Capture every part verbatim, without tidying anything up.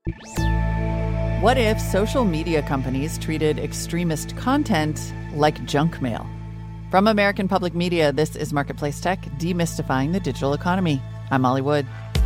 What if social media companies treated extremist content like junk mail? From American Public Media, this is Marketplace Tech, demystifying the digital economy. I'm Molly Wood.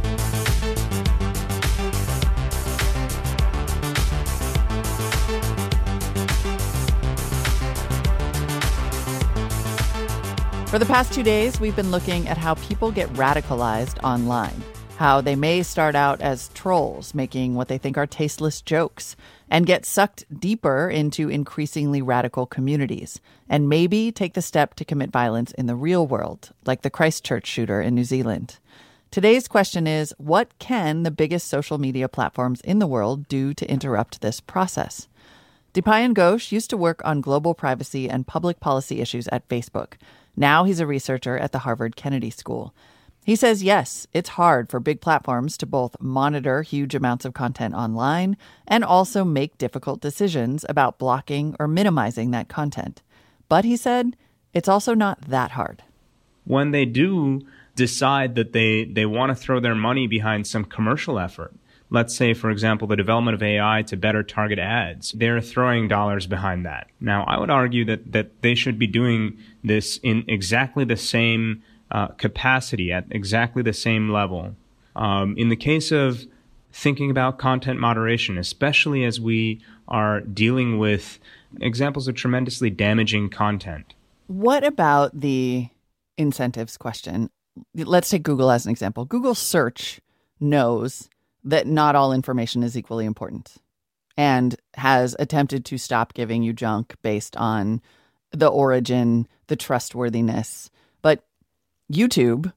For the past two days, we've been looking at how people get radicalized online, how they may start out as trolls making what they think are tasteless jokes and get sucked deeper into increasingly radical communities and maybe take the step to commit violence in the real world, like the Christchurch shooter in New Zealand. Today's question is, what can the biggest social media platforms in the world do to interrupt this process? Dipayan Ghosh used to work on global privacy and public policy issues at Facebook. Now he's a researcher at the Harvard Kennedy School. He says, yes, it's hard for big platforms to both monitor huge amounts of content online and also make difficult decisions about blocking or minimizing that content. But he said, it's also not that hard. When they do decide that they, they want to throw their money behind some commercial effort, let's say, for example, the development of A I to better target ads, they're throwing dollars behind that. Now, I would argue that, that they should be doing this in exactly the same uh, capacity, at exactly the same level. Um, in the case of thinking about content moderation, especially as we are dealing with examples of tremendously damaging content. What about the incentives question? Let's take Google as an example. Google search knows that not all information is equally important and has attempted to stop giving you junk based on the origin, the trustworthiness. But YouTube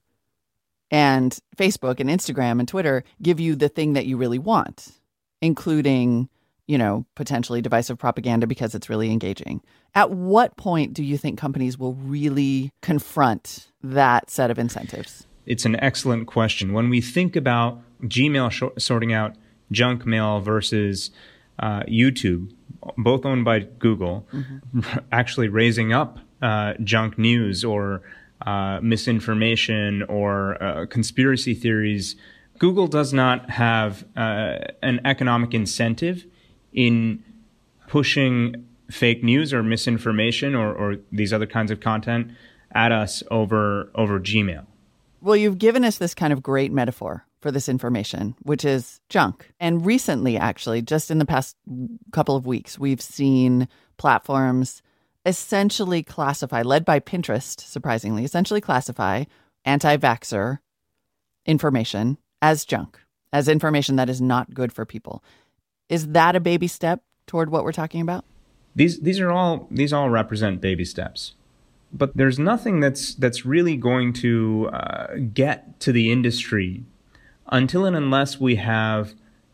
and Facebook and Instagram and Twitter give you the thing that you really want, including, you know, potentially divisive propaganda because it's really engaging. At what point do you think companies will really confront that set of incentives? It's an excellent question. When we think about Gmail sh- sorting out junk mail versus uh, YouTube, both owned by Google, mm-hmm. actually raising up uh, junk news or uh, misinformation or uh, conspiracy theories, Google does not have uh, an economic incentive in pushing fake news or misinformation or, or these other kinds of content at us over over Gmail. Well, you've given us this kind of great metaphor for this information, which is junk. And recently, actually, just in the past couple of weeks, we've seen platforms essentially classify, led by Pinterest, surprisingly, essentially classify anti-vaxxer information as junk, as information that is not good for people. Is that a baby step toward what we're talking about? These these are all these all represent baby steps. But there's nothing that's that's really going to uh, get to the industry until and unless we have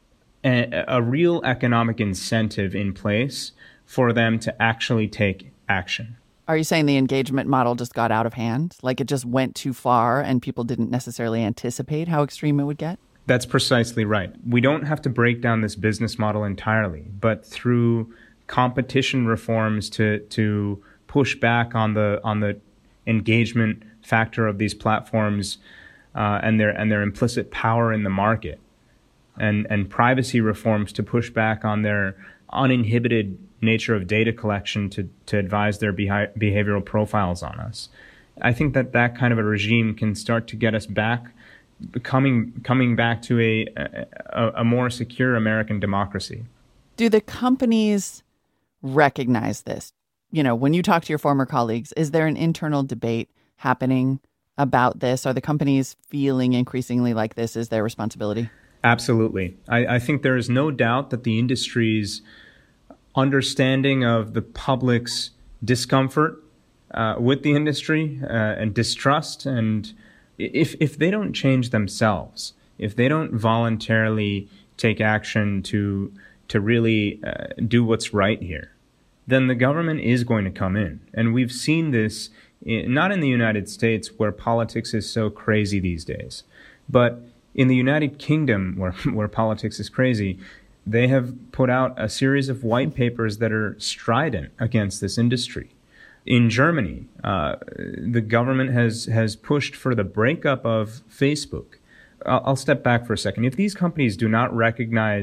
a, a real economic incentive in place for them to actually take action. Are you saying the engagement model just got out of hand? Like it just went too far and people didn't necessarily anticipate how extreme it would get? That's precisely right. We don't have to break down this business model entirely, but through competition reforms to to push back on the on the engagement factor of these platforms uh, and their and their implicit power in the market, and and privacy reforms to push back on their uninhibited nature of data collection to to advise their behi- behavioral profiles on us. I think that that kind of a regime can start to get us back, coming coming back to a a, a more secure American democracy. Do the companies recognize this? You know, when you talk to your former colleagues, is there an internal debate happening about this? Are the companies feeling increasingly like this is their responsibility? Absolutely. I, I think there is no doubt that the industry's understanding of the public's discomfort uh, with the industry uh, and distrust, and if if they don't change themselves, if they don't voluntarily take action to to really uh, do what's right here, then the government is going to come in. And we've seen this, in, not in the United States, where politics is so crazy these days, but in the United Kingdom, where, where politics is crazy, they have put out a series of white papers that are strident against this industry. In Germany, uh, the government has, has pushed for the breakup of Facebook. I'll, I'll step back for a second. If these companies do not recognize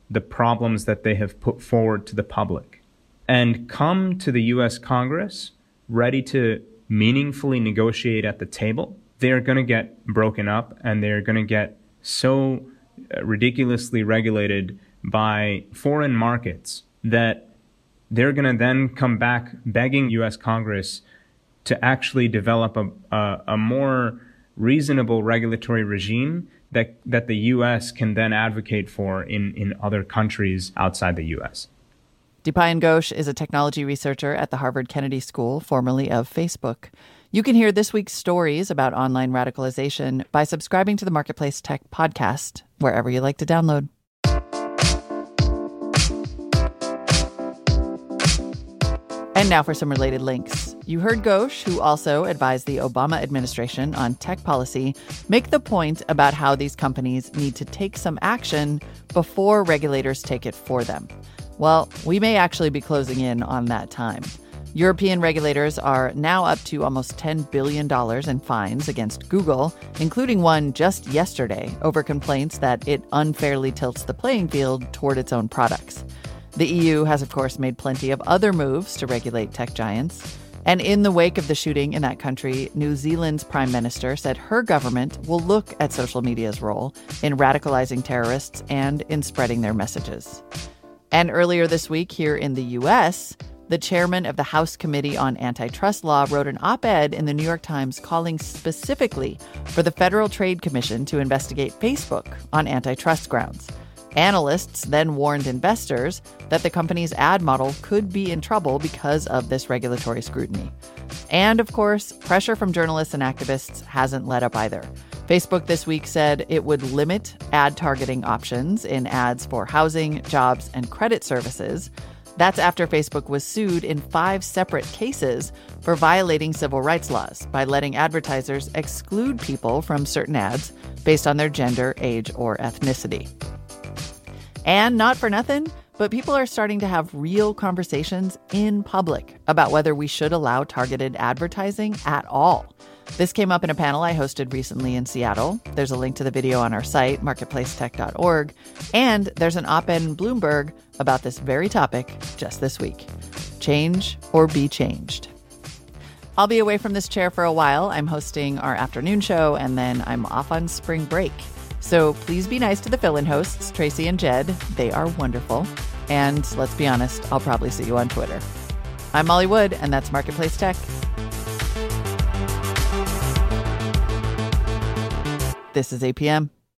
the problems that they have put forward to the public and come to the U S Congress ready to meaningfully negotiate at the table, they're going to get broken up and they're going to get so ridiculously regulated by foreign markets that they're going to then come back begging U S Congress to actually develop a, a, a more reasonable regulatory regime that, that the U S can then advocate for in, in other countries outside the U S. Dipayan Ghosh is a technology researcher at the Harvard Kennedy School, formerly of Facebook. You can hear this week's stories about online radicalization by subscribing to the Marketplace Tech podcast, wherever you like to download. And now for some related links. You heard Ghosh, who also advised the Obama administration on tech policy, make the point about how these companies need to take some action before regulators take it for them. Well, we may actually be closing in on that time. European regulators are now up to almost ten billion dollars in fines against Google, including one just yesterday over complaints that it unfairly tilts the playing field toward its own products. The E U has, of course, made plenty of other moves to regulate tech giants. And in the wake of the shooting in that country, New Zealand's prime minister said her government will look at social media's role in radicalizing terrorists and in spreading their messages. And earlier this week here in the U S, the chairman of the House Committee on Antitrust Law wrote an op-ed in the New York Times calling specifically for the Federal Trade Commission to investigate Facebook on antitrust grounds. Analysts then warned investors that the company's ad model could be in trouble because of this regulatory scrutiny. And, of course, pressure from journalists and activists hasn't let up either. Facebook this week said it would limit ad targeting options in ads for housing, jobs, and credit services. That's after Facebook was sued in five separate cases for violating civil rights laws by letting advertisers exclude people from certain ads based on their gender, age, or ethnicity. And not for nothing, but people are starting to have real conversations in public about whether we should allow targeted advertising at all. This came up in a panel I hosted recently in Seattle. There's a link to the video on our site, marketplace tech dot org. And there's an op-ed in Bloomberg about this very topic just this week. Change or be changed. I'll be away from this chair for a while. I'm hosting our afternoon show, and then I'm off on spring break. So please be nice to the fill-in hosts, Tracy and Jed. They are wonderful. And let's be honest, I'll probably see you on Twitter. I'm Molly Wood, and that's Marketplace Tech. This is A P M.